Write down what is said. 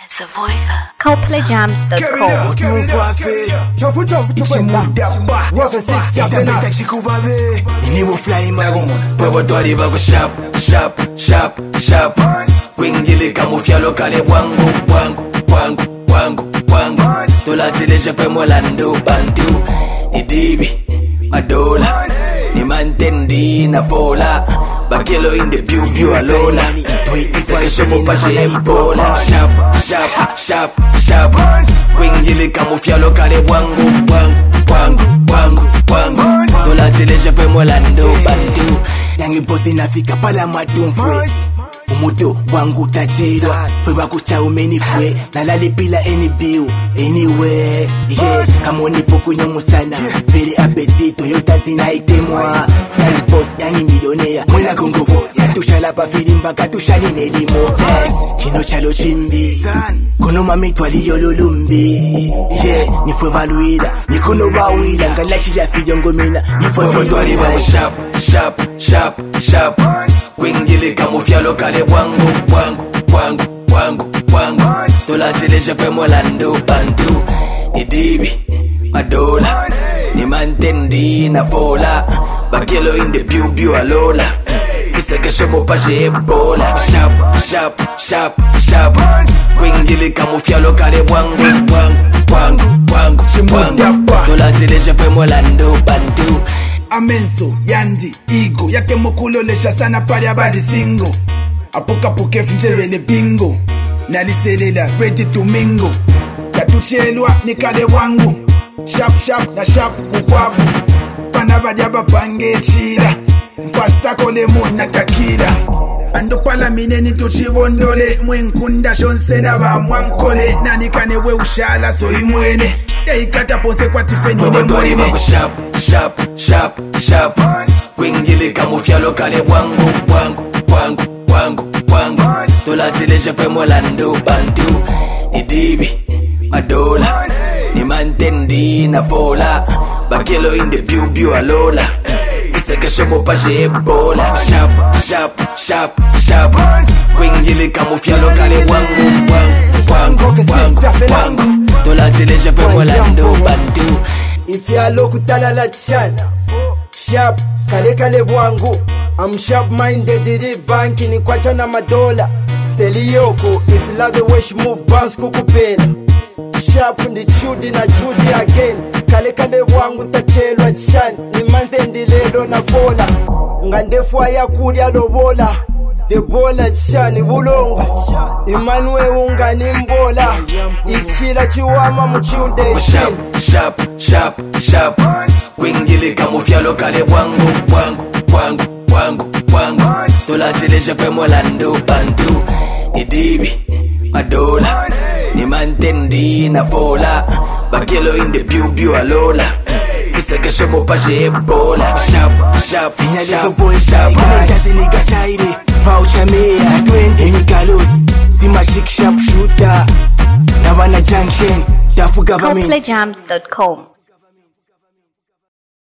ColdplayJams.com. Kwingili kamufyalo kale bwangu tolachilesha kwe molando bantu Idibi, Madola ni mantendi na fola Bakelo in the pew alola Isakeshe mopashe ebola Sharp Kwingili kamufyalo kale bwangu tolachilesha kwe molando bantu Yangi bosi nafika pala matumfwe Umuto wangu tajirwa Fwe wakucha umenifwe Nalalipila any bill Anywhere Yeah Kamoni poku nyomu sana Very appetito Yota zina itemwa Yangi boss yangi milionea Mwela gongobo Yatushala pa filimba Katushali nelimo Yes Chino chalo chimbi Kono mamitwa liyo lulumbi Yeah Nifwe valuida Nikono wawila Ngalachi ya fidongo mina Nifwe valuida Sharp Kwingili kamufyalo kale bwangu tolachilesha kwe molando bantu Idibi, Madola ni mantendi na fola Bakelo in the pew alola Isakeshe mopashe ebola Sharp Kwingili kamufyalo kale bwangu tolachilesha kwe molando bantu Amenso, Yandi, Igo Yake mokulolesha sana pali abadi singo Apuka funjelele bingo Naliselela ready to mingo Katuchelwa nikale wangu Sharp na sharp ukwabu Panavadiaba pange chila Mpasta kole muna takila Ando pala mineni tuchibondole Mwenkunda shonsena ba mwankole Nanikane we ushala so imwene Ikata pose kwa tifenine mwene Sharp Kwingili kamufyalo kale bwangu tolachilesha kwe molando bantu Idibi, Madola ni mantendi na fola Bakelo in the pew alola Isakeshe mopashe ebola Sharp Kwingili kamufyalo kale bwangu tolachilesha kwe molando bantu Ifyalo kutalala tishana Sharp, kale bwangu I'm sharp minded, didi banki ni kwacha na madola Seliyoko, if you love the way she move, bounce kukupela Sharp, ndi chudi na chudi again Kale bwangu tachelwa tishana Ni mantendi lelo na fola Ngandefu ayakulia lobola Debola tishani bulongo Imanwe unga ni mbola Ishila chiwama mchiude Sharp Kwingili kamufyalo kale bwangu tolachilesha kwe molando bantu Idibi, Madola ni mantendi na fola Bakelo in the pew alola Isakeshe mopashe ebola Sharp Voucher mea 20 Mikalos Sima shik sharp shooter Navana junction Dafu government ColdplayJams.com.